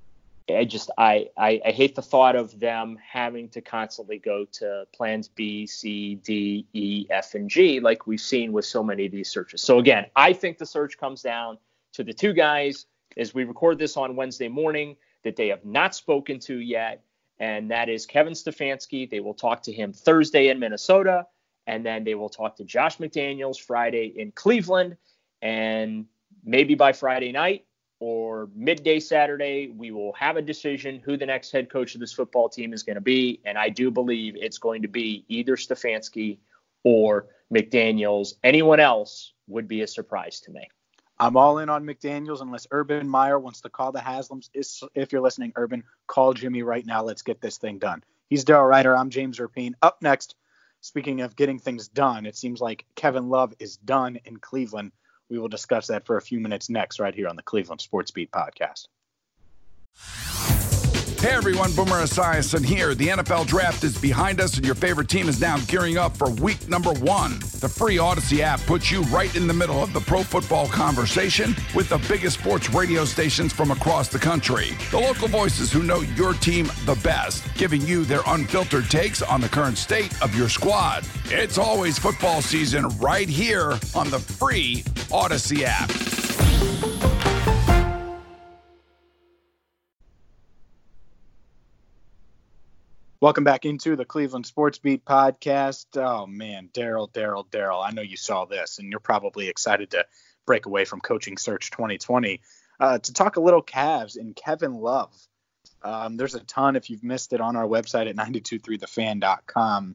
I just, I, I, I hate the thought of them having to constantly go to plans B, C, D, E, F, and G, like we've seen with so many of these searches. So again, I think the search comes down to the two guys as we record this on Wednesday morning that they have not spoken to yet. And that is Kevin Stefanski. They will talk to him Thursday in Minnesota, and then they will talk to Josh McDaniels Friday in Cleveland. And maybe by Friday night or midday Saturday, we will have a decision who the next head coach of this football team is going to be. And I do believe it's going to be either Stefanski or McDaniels. Anyone else would be a surprise to me. I'm all in on McDaniels unless Urban Meyer wants to call the Haslams. If you're listening, Urban, call Jimmy right now. Let's get this thing done. He's Daryl Ryder. I'm James Rapien. Up next, speaking of getting things done, it seems like Kevin Love is done in Cleveland. We will discuss that for a few minutes next right here on the Cleveland Sports Beat podcast. Hey everyone, Boomer Esiason here. The N F L Draft is behind us and your favorite team is now gearing up for week number one. The free Odyssey app puts you right in the middle of the pro football conversation with the biggest sports radio stations from across the country. The local voices who know your team the best, giving you their unfiltered takes on the current state of your squad. It's always football season right here on the free Odyssey app. Welcome back into the Cleveland Sports Beat podcast. Oh, man, Daryl, Daryl, Daryl. I know you saw this, and you're probably excited to break away from Coaching Search twenty twenty uh, to talk a little Cavs and Kevin Love. Um, there's a ton, if you've missed it, on our website at nine two three the fan dot com.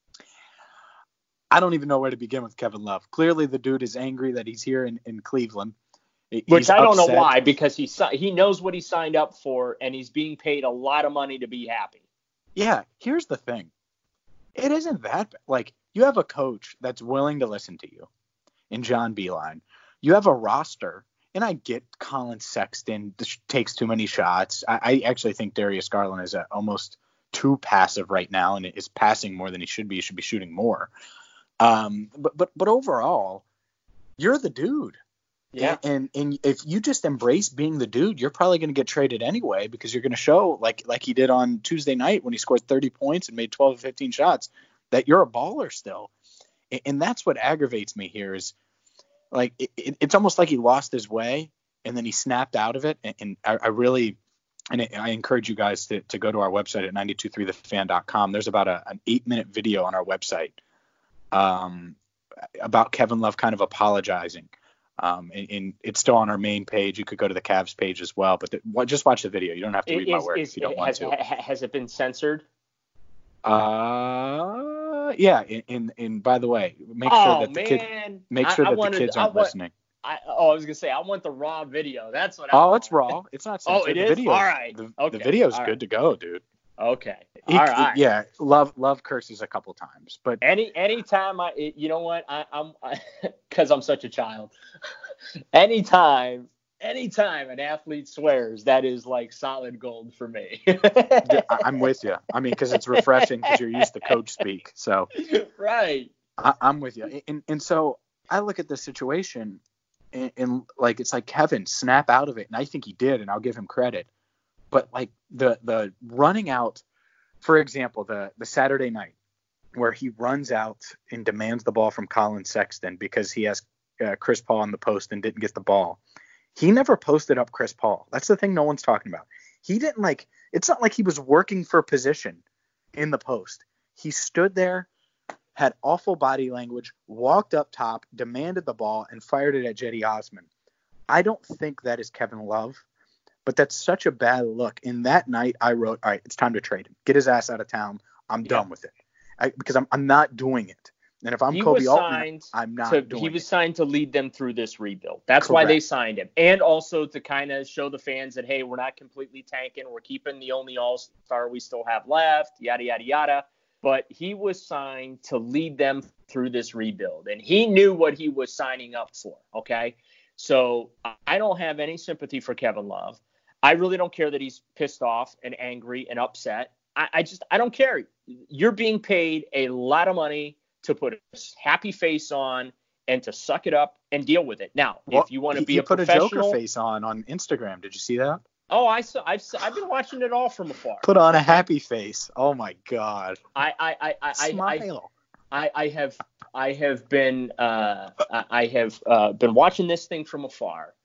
I don't even know where to begin with Kevin Love. Clearly, the dude is angry that he's here in, in Cleveland. He's Which I don't upset. know why, because he he knows what he signed up for, and he's being paid a lot of money to be happy. Yeah, here's the thing. It isn't that bad. Like, you have a coach that's willing to listen to you in John Beilein. You have a roster, and I get Colin Sexton takes too many shots. I, I actually think Darius Garland is a, almost too passive right now and is passing more than he should be. He should be shooting more. Um, but but but overall, you're the dude. Yeah. And, and and if you just embrace being the dude, you're probably going to get traded anyway because you're going to show like like he did on Tuesday night when he scored thirty points and made twelve or fifteen shots that you're a baller still. And, and that's what aggravates me here is like it, it, it's almost like he lost his way and then he snapped out of it. And, and I, I really and I encourage you guys to, to go to our website at nine two three the fan dot com. There's about a, an eight minute video on our website um, about Kevin Love kind of apologizing. Um, and, and it's still on our main page. You could go to the Cavs page as well, but the, what, just watch the video. You don't have to read is, my words is, if you don't has, want to. Has it been censored? Uh, yeah. And, and, and by the way, make oh, sure that the man. kids make sure I, I that wanted, the kids I aren't want, listening. I, oh, I was gonna say I want the raw video. That's what. I Oh, want. it's raw. It's not censored. Oh, it the is? Video's, All right. The, Okay. the video's All good right. to go, dude. Okay. He, All right. Yeah. Love, love curses a couple times, but Any anytime I, you know what, I, I'm, because I'm such a child. anytime, anytime an athlete swears, that is like solid gold for me. I- I'm with you. I mean, because it's refreshing because you're used to coach speak. So right. I, I'm with you. And, and so I look at this situation and, and like, it's like, Kevin, snap out of it. And I think he did, and I'll give him credit. But like the, the running out, for example, the, the Saturday night where he runs out and demands the ball from Colin Sexton because he has uh, Chris Paul on the post and didn't get the ball. He never posted up Chris Paul. That's the thing no one's talking about. He didn't like, it's not like he was working for position in the post. He stood there, had awful body language, walked up top, demanded the ball, and fired it at Cedi Osman. I don't think that is Kevin Love, but that's such a bad look. In that night, I wrote, all right, it's time to trade him. Get his ass out of town. I'm yeah. done with it. I, because I'm I'm not doing it. And if I'm he Kobe Altman, signed I'm not to, doing He it. was signed to lead them through this rebuild. That's Correct. why they signed him. And also to kind of show the fans that, hey, we're not completely tanking. We're keeping the only all-star we still have left, yada, yada, yada. But he was signed to lead them through this rebuild. And he knew what he was signing up for, okay? So I don't have any sympathy for Kevin Love. I really don't care that he's pissed off and angry and upset. I, I just, I don't care. You're being paid a lot of money to put a happy face on and to suck it up and deal with it. Now, well, if you want to be he a put professional, a Joker face on on Instagram. Did you see that? Oh, I saw. I've I've been watching it all from afar. Put on a happy face. Oh my God. I I I I Smile. I, I, I have I have been uh I have uh, been watching this thing from afar,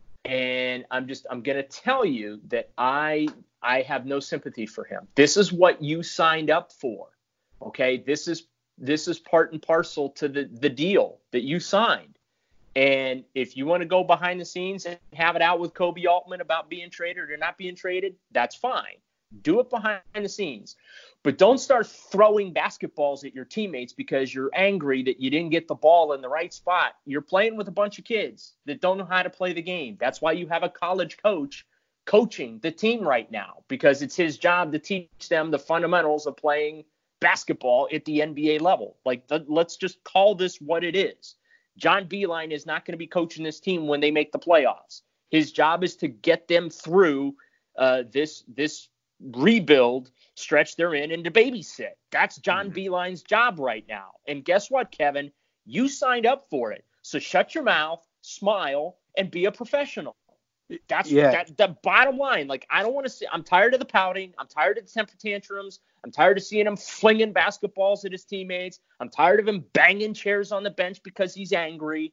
and I'm just I'm gonna tell you that I I have no sympathy for him. This is what you signed up for. Okay, this is. This is part and parcel to the, the deal that you signed. And if you want to go behind the scenes and have it out with Kobe Altman about being traded or not being traded, that's fine. Do it behind the scenes. But don't start throwing basketballs at your teammates because you're angry that you didn't get the ball in the right spot. You're playing with a bunch of kids that don't know how to play the game. That's why you have a college coach coaching the team right now, because it's his job to teach them the fundamentals of playing basketball at the N B A level. Like, the, let's just call this what it is. John Beilein is not going to be coaching this team when they make the playoffs. His job is to get them through uh, this this rebuild stretch they're in and to babysit. That's John mm-hmm. Beilein's job right now. And guess what, Kevin? You signed up for it. So shut your mouth, smile, and be a professional. That's yeah. that, the bottom line. Like, I don't want to see. I'm tired of the pouting. I'm tired of the temper tantrums. I'm tired of seeing him flinging basketballs at his teammates. I'm tired of him banging chairs on the bench because he's angry.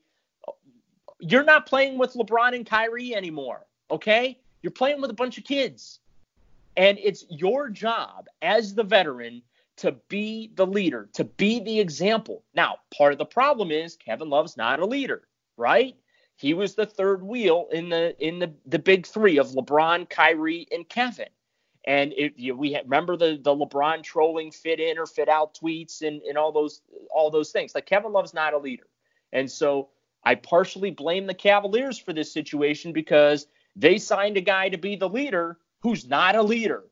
You're not playing with LeBron and Kyrie anymore, okay? You're playing with a bunch of kids. And it's your job as the veteran to be the leader, to be the example. Now, part of the problem is Kevin Love's not a leader, right? He was the third wheel in the in the, the big three of LeBron, Kyrie, and Kevin. And if you, we remember the, the LeBron trolling fit in or fit out tweets and, and all those all those things. Like, Kevin Love's not a leader. And so I partially blame the Cavaliers for this situation because they signed a guy to be the leader who's not a leader.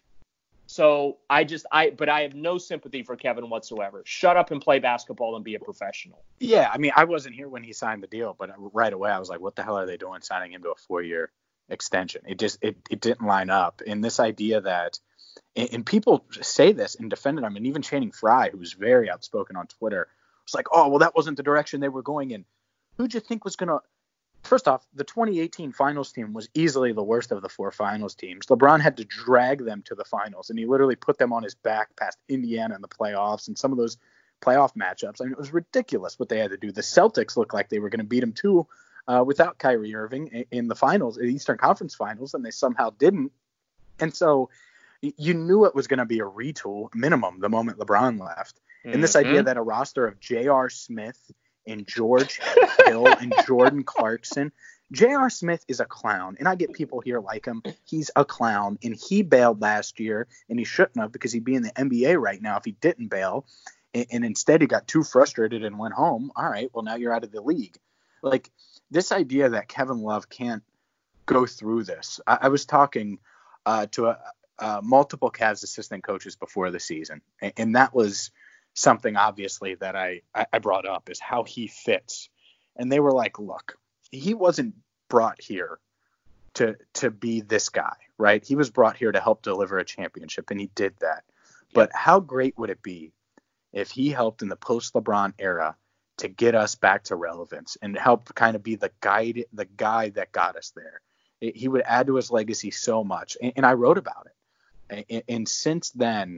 So I just I but I have no sympathy for Kevin whatsoever. Shut up and play basketball and be a professional. Yeah, I mean, I wasn't here when he signed the deal, but right away I was like, what the hell are they doing signing him to a four-year extension? It just it, it didn't line up. And this idea that and, and people say this and defend it. I mean, even Channing Frye, who's very outspoken on Twitter, was like, oh, well, that wasn't the direction they were going in. Who'd you think was going to – first off, the twenty eighteen finals team was easily the worst of the four finals teams. LeBron had to drag them to the finals, and he literally put them on his back past Indiana in the playoffs and some of those playoff matchups. I mean, it was ridiculous what they had to do. The Celtics looked like they were going to beat them too uh, without Kyrie Irving in, in the finals, the Eastern Conference finals, and they somehow didn't. And so you knew it was going to be a retool minimum the moment LeBron left. Mm-hmm. And this idea that a roster of J R. Smith and George Hill and Jordan Clarkson. J R. Smith is a clown, and I get people here like him. He's a clown, and he bailed last year, and he shouldn't have because he'd be in the N B A right now if he didn't bail. And, and instead he got too frustrated and went home. All right, well, now you're out of the league. Like, this idea that Kevin Love can't go through this. I, I was talking uh, to a, uh, multiple Cavs assistant coaches before the season, and, and that was something, obviously, that I, I brought up, is how he fits. And they were like, look, he wasn't brought here to to be this guy, right? He was brought here to help deliver a championship, and he did that. But how great would it be if he helped in the post-LeBron era to get us back to relevance and help kind of be the guide, the guy that got us there? It, he would add to his legacy so much, and, and I wrote about it. And, and since then,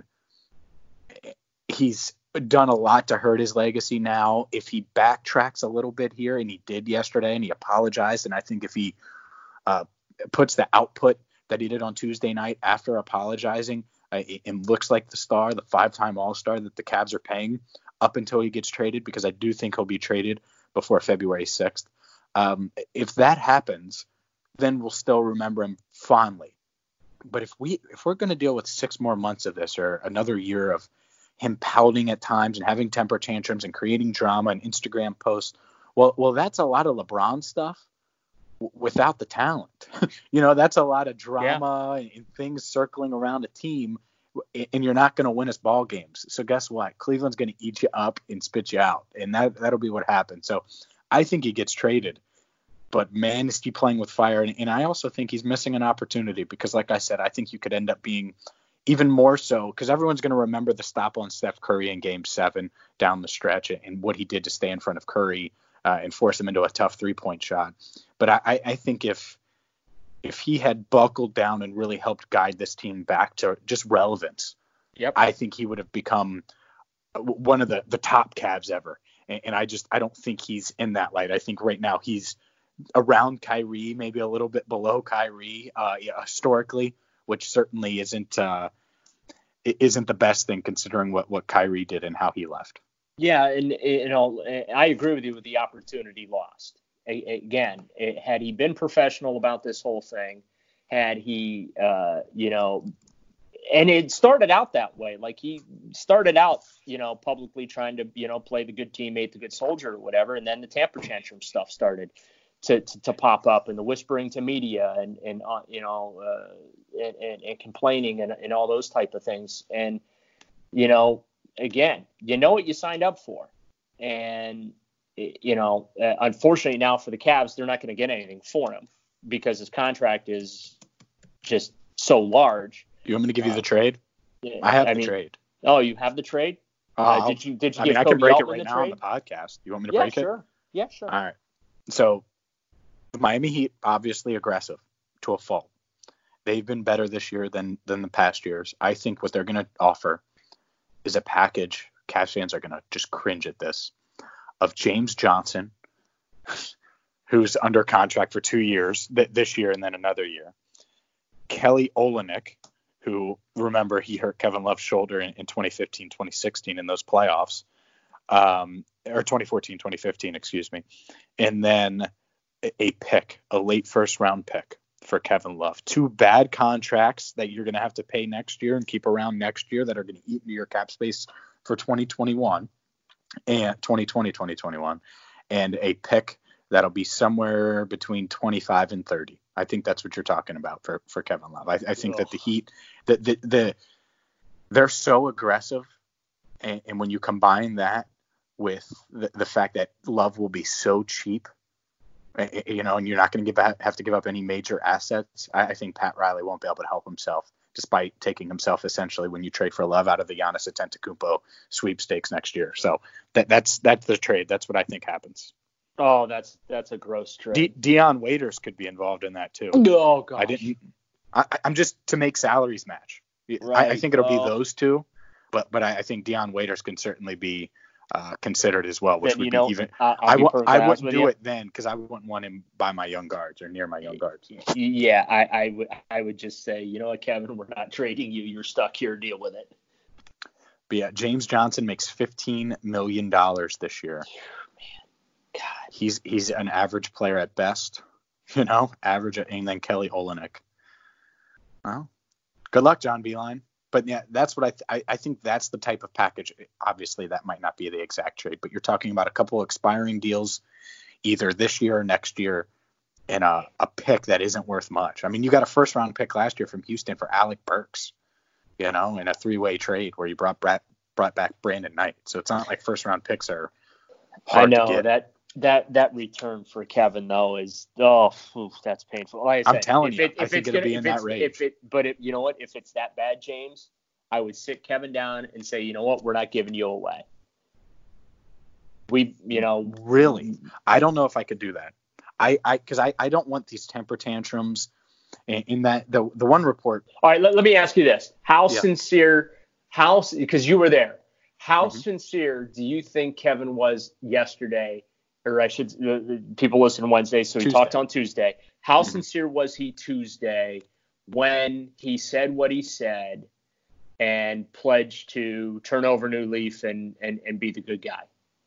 he's done a lot to hurt his legacy now. If he backtracks a little bit here, and he did yesterday, and he apologized, and I think if he uh, puts the output that he did on Tuesday night after apologizing, uh, and looks like the star, the five-time All-Star that the Cavs are paying up until he gets traded, because I do think he'll be traded before February sixth. Um, if that happens, then we'll still remember him fondly. But if we if we're going to deal with six more months of this, or another year of him pouting at times and having temper tantrums and creating drama and Instagram posts, well, well, that's a lot of LeBron stuff w- without the talent. You know, that's a lot of drama yeah. and things circling around a team, and you're not going to win us ball games. So guess what? Cleveland's going to eat you up and spit you out, and that that'll be what happens. So I think he gets traded. But man, is he playing with fire. And, and I also think he's missing an opportunity because, like I said, I think you could end up being even more so, because everyone's going to remember the stop on Steph Curry in game seven down the stretch and what he did to stay in front of Curry uh, and force him into a tough three-point shot. But I, I think if if he had buckled down and really helped guide this team back to just relevance, yep. I think he would have become one of the, the top Cavs ever. And, and I just I don't think he's in that light. I think right now he's around Kyrie, maybe a little bit below Kyrie uh, yeah, historically, which certainly isn't uh, isn't the best thing considering what, what Kyrie did and how he left. Yeah, and you know, I agree with you with the opportunity lost. Again, it, had he been professional about this whole thing, had he, uh, you know, and it started out that way. Like he started out, you know, publicly trying to, you know, play the good teammate, the good soldier or whatever, and then the temper tantrum stuff started. To, to, to pop up, and the whispering to media and, and uh, you know, uh, and, and, and complaining and, and all those type of things. And, you know, again, you know what you signed up for. And, you know, uh, unfortunately now for the Cavs, they're not going to get anything for him because his contract is just so large. You want me to give you the trade? Uh, I have I the mean, trade. Oh, you have the trade? Uh, uh, did you, did you I give mean, I Kobe can break Altman it right the now trade? on the podcast. You want me to yeah, break sure. it? Yeah, sure. All right. So, the Miami Heat, obviously aggressive to a fault. They've been better this year than than the past years. I think what they're going to offer is a package. Cavs fans are going to just cringe at this, of James Johnson, who's under contract for two years, th- this year and then another year. Kelly Olynyk, who, remember, he hurt Kevin Love's shoulder in, in twenty fifteen, twenty sixteen in those playoffs, um, or twenty fourteen, twenty fifteen, excuse me. And then a pick, a late first round pick for Kevin Love. Two bad contracts that you're going to have to pay next year and keep around next year that are going to eat into your cap space for twenty twenty-one and twenty twenty, twenty twenty-one, and a pick that'll be somewhere between twenty-five and thirty. I think that's what you're talking about for, for Kevin Love. I, I think Ugh. that the Heat, the, the, the, they're so aggressive. And, and when you combine that with the, the fact that Love will be so cheap, you know, and you're not going to give have to give up any major assets, I, I think Pat Riley won't be able to help himself, despite taking himself essentially when you trade for Love out of the Giannis Antetokounmpo sweepstakes next year. So that that's that's the trade. That's what I think happens. Oh, that's that's a gross trade. De- Dion Waiters could be involved in that too. Oh gosh. I didn't. I, I'm just to make salaries match. Right. I, I think it'll oh. be those two, but but I, I think Dion Waiters can certainly be uh, considered as well, which then, would you be know, even. Uh, I, w- I wouldn't do you. it then because I wouldn't want him by my young guards or near my young guards. Yeah, I, I would I would just say, you know what, Kevin, we're not trading you. You're stuck here. Deal with it. But yeah, James Johnson makes fifteen million dollars this year. he's he's an average player at best, you know, average. And then Kelly Olynyk. Well, good luck, John Beilein. But yeah, that's what I, th- I I think that's the type of package. Obviously, that might not be the exact trade, but you're talking about a couple expiring deals, either this year or next year, and a, a pick that isn't worth much. I mean, you got a first round pick last year from Houston for Alec Burks, you know, in a three way trade where you brought Brett, brought back Brandon Knight. So it's not like first round picks are hard I know to get. that that that return for Kevin though is oh oof, that's painful. Like I said, I'm telling if you, it, I if think it's it'll gonna, be in if that it's, range. If it, but it, you know what? If it's that bad, James, I would sit Kevin down and say, you know what? We're not giving you away. We, you know, really, I don't know if I could do that. I, I, because I, I don't want these temper tantrums. In, in that the the one report. All right, let, let me ask you this: How Yeah. sincere? How because you were there. How Mm-hmm. sincere do you think Kevin was yesterday? Or I should uh, people listen Wednesday, so he Tuesday. talked on Tuesday. How Mhm. sincere was he Tuesday when he said what he said and pledged to turn over a new leaf and, and, and be the good guy?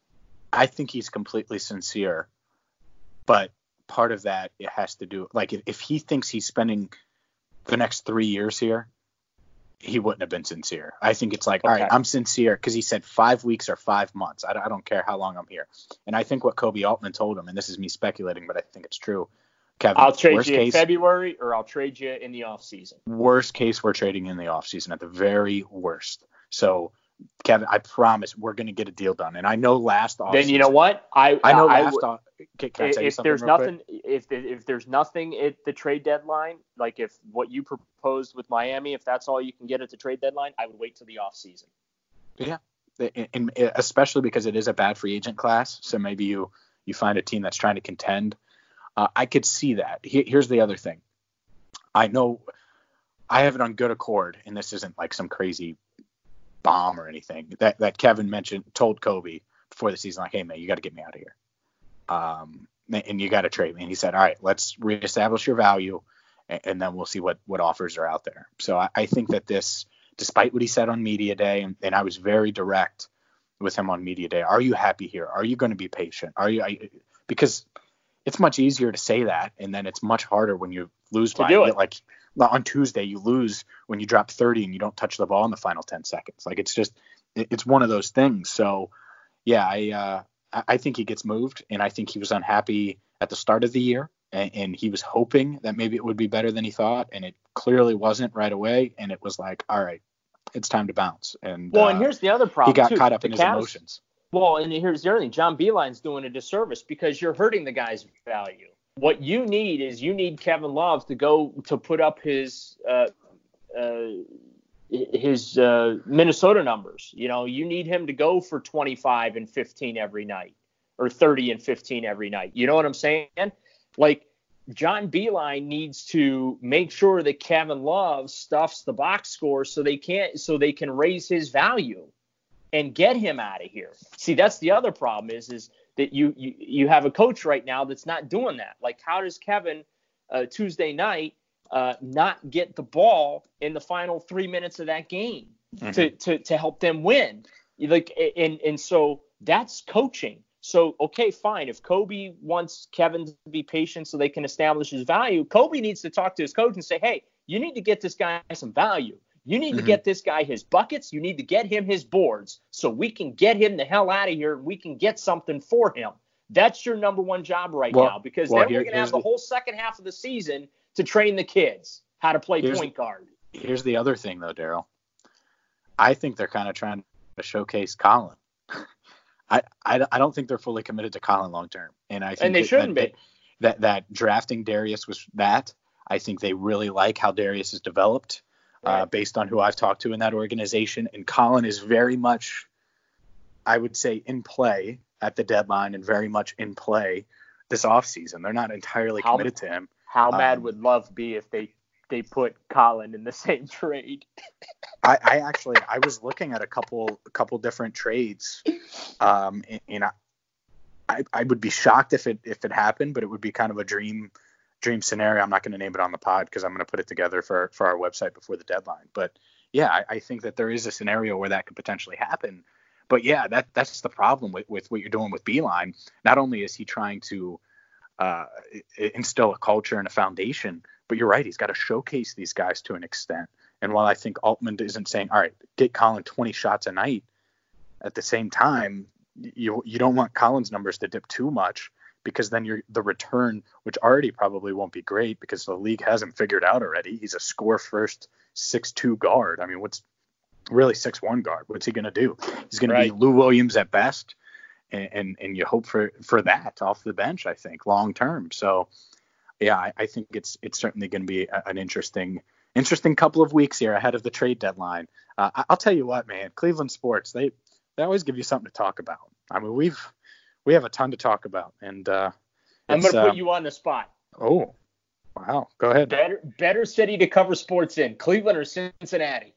I think he's completely sincere, but part of that it has to do like if, if he thinks he's spending the next three years here, he wouldn't have been sincere. I think it's like, all Okay. right, I'm sincere because he said five weeks or five months. I, I don't care how long I'm here. And I think what Kobe Altman told him, and this is me speculating, but I think it's true. Kevin, I'll trade worst you case, in February, or I'll trade you in the off season. worst case, we're trading in the offseason at the very worst. So, Kevin, I promise we're going to get a deal done. And I know last offseason. Then you know what? I I know I last would- off. Can, can I tell you if something there's real quick? nothing if if there's nothing at the trade deadline, like if what you proposed with Miami, if that's all you can get at the trade deadline, I would wait till the off season. Yeah, and, and especially because it is a bad free agent class, so maybe you you find a team that's trying to contend. Uh, I could see that. Here, here's the other thing. I know I have it on good accord, and this isn't like some crazy bomb or anything. That that Kevin mentioned told Kobe before the season, like, hey man, you got to get me out of here. Um, and you got to trade me. And he said, all right, let's reestablish your value, and, and then we'll see what what offers are out there. So I, I think that this, despite what he said on media day, and, and I was very direct with him on media day. Are you happy here? Are you going to be patient? Are you? I, because it's much easier to say that, and then it's much harder when you lose To by do it. like on Tuesday you lose when you drop thirty and you don't touch the ball in the final ten seconds. Like it's just it, it's one of those things. So yeah, I uh, I I think he gets moved, and I think he was unhappy at the start of the year, and, and he was hoping that maybe it would be better than he thought, and it clearly wasn't right away. And it was like, all right, it's time to bounce. And Well, uh, and here's the other he problem. got too. caught up The in his Cavs- emotions. Well, and here's the other thing. John Beilein's doing a disservice because you're hurting the guy's value. What you need is you need Kevin Love to go to put up his uh, uh, his uh, Minnesota numbers. You know, you need him to go for twenty-five and fifteen every night, or thirty and fifteen every night. You know what I'm saying? Like John Beilein needs to make sure that Kevin Love stuffs the box score so they can't so they can raise his value and get him out of here. See, that's the other problem is is that you you you have a coach right now that's not doing that. Like, how does Kevin uh, Tuesday night uh, not get the ball in the final three minutes of that game Mm-hmm. to, to to help them win? Like, and and so that's coaching. So okay, fine. If Kobe wants Kevin to be patient so they can establish his value, Kobe needs to talk to his coach and say, hey, you need to get this guy some value. You need Mm-hmm. to get this guy his buckets. You need to get him his boards so we can get him the hell out of here and we can get something for him. That's your number one job right Well- now, because well, then here- we're going to here's have the, the- whole second half of the season to train the kids how to play Here's point guard. Here's the other thing, though, Daryl. I think they're kind of trying to showcase Colin. I, I, I don't think they're fully committed to Colin long term, and I think And they that, shouldn't that, be. That, that drafting Darius was that. I think they really like how Darius has developed, uh, Right. based on who I've talked to in that organization. And Colin is very much, I would say, in play at the deadline and very much in play this offseason. They're not entirely How- committed to him. How mad Um, would Love be if they, they put Colin in the same trade? I, I actually I was looking at a couple a couple different trades, um, and, and I, I I would be shocked if it if it happened, but it would be kind of a dream dream scenario. I'm not going to name it on the pod because I'm going to put it together for for our website before the deadline. But yeah, I, I think that there is a scenario where that could potentially happen. but yeah, that that's the problem with, with what you're doing with Beilein. Not only is he trying to uh, instill a culture and a foundation, but you're right, he's got to showcase these guys to an extent. And while I think Altman isn't saying, all right, get Colin twenty shots a night, at the same time, you you don't want Colin's numbers to dip too much, because then you're the return, which already probably won't be great because the league hasn't figured out already. He's a score first six two guard. I mean, what's really six one guard? What's he going to do? He's going right. to be Lou Williams at best. And, and, and you hope for, for that off the bench, I think, long term. So, yeah, I, I think it's it's certainly going to be a, an interesting interesting couple of weeks here ahead of the trade deadline. Uh, I, I'll tell you what, man, Cleveland sports, they, they always give you something to talk about. I mean, we've we have a ton to talk about. And uh, I'm going to put uh, you on the spot. Oh, wow. Go ahead. Better, better city to cover sports in, Cleveland or Cincinnati?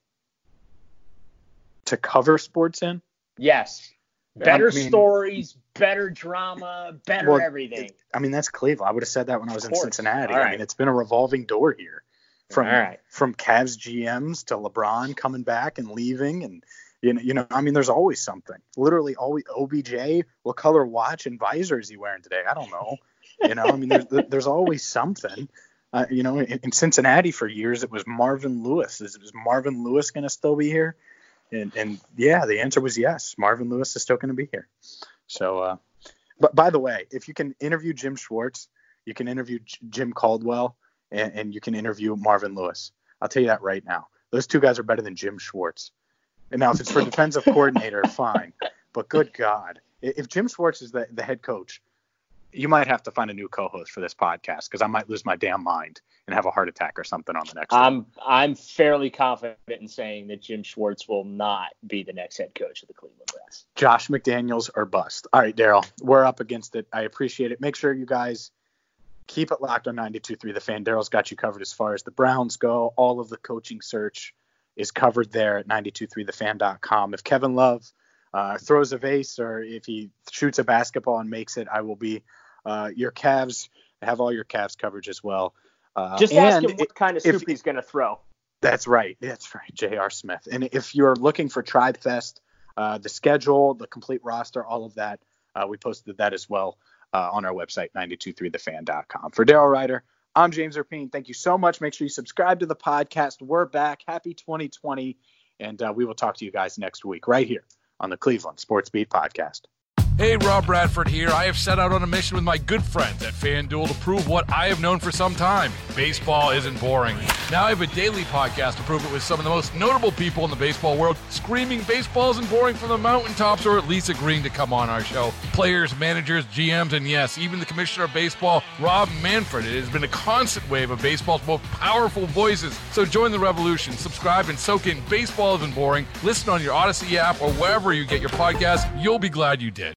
To cover sports in? Yes. Better I mean, stories, better drama, better well, everything. It, I mean, that's Cleveland. I would have said that when I was in Cincinnati. Right. I mean, it's been a revolving door here. From right. from Cavs G Ms to LeBron coming back and leaving, and you know, you know, I mean, there's always something. Literally, always O B J. What color watch and visor is he wearing today? I don't know. You know, I mean, there's there's always something. Uh, you know, in, in Cincinnati for years, it was Marvin Lewis. Is, is Marvin Lewis going to still be here? And, and yeah, the answer was yes. Marvin Lewis is still going to be here. So, uh, but by the way, if you can interview Jim Schwartz, you can interview J- Jim Caldwell, and, and you can interview Marvin Lewis. I'll tell you that right now. Those two guys are better than Jim Schwartz. And now, if it's for defensive coordinator, fine. But good God, if Jim Schwartz is the, the head coach, you might have to find a new co-host for this podcast, because I might lose my damn mind and have a heart attack or something on the next I'm one. I'm fairly confident in saying that Jim Schwartz will not be the next head coach of the Cleveland Browns. Josh McDaniels or bust. All right, Daryl, we're up against it. I appreciate it. Make sure you guys keep it locked on ninety-two point three The Fan. Daryl's got you covered as far as the Browns go. All of the coaching search is covered there at ninety-two point three the fan dot com. If Kevin Love uh, throws a vase, or if he shoots a basketball and makes it, I will be uh, your Cavs. I have all your Cavs coverage as well. Uh, Just ask him what it, kind of soup if, he's going to throw. That's right. That's right. J R. Smith. And if you're looking for Tribe Fest, uh, the schedule, the complete roster, all of that, uh, we posted that as well uh, on our website, ninety-two point three the fan dot com. For Daryl Ryder, I'm James Rapien. Thank you so much. Make sure you subscribe to the podcast. We're back. Happy twenty twenty. And uh, we will talk to you guys next week right here on the Cleveland Sports Beat Podcast. Hey, Rob Bradford here. I have set out on a mission with my good friends at FanDuel to prove what I have known for some time. Baseball isn't boring. Now I have a daily podcast to prove it with some of the most notable people in the baseball world, screaming baseball isn't boring from the mountaintops, or at least agreeing to come on our show. Players, managers, G Ms, and yes, even the commissioner of baseball, Rob Manfred. It has been a constant wave of baseball's most powerful voices. So join the revolution. Subscribe and soak in Baseball Isn't Boring. Listen on your Odyssey app or wherever you get your podcasts. You'll be glad you did.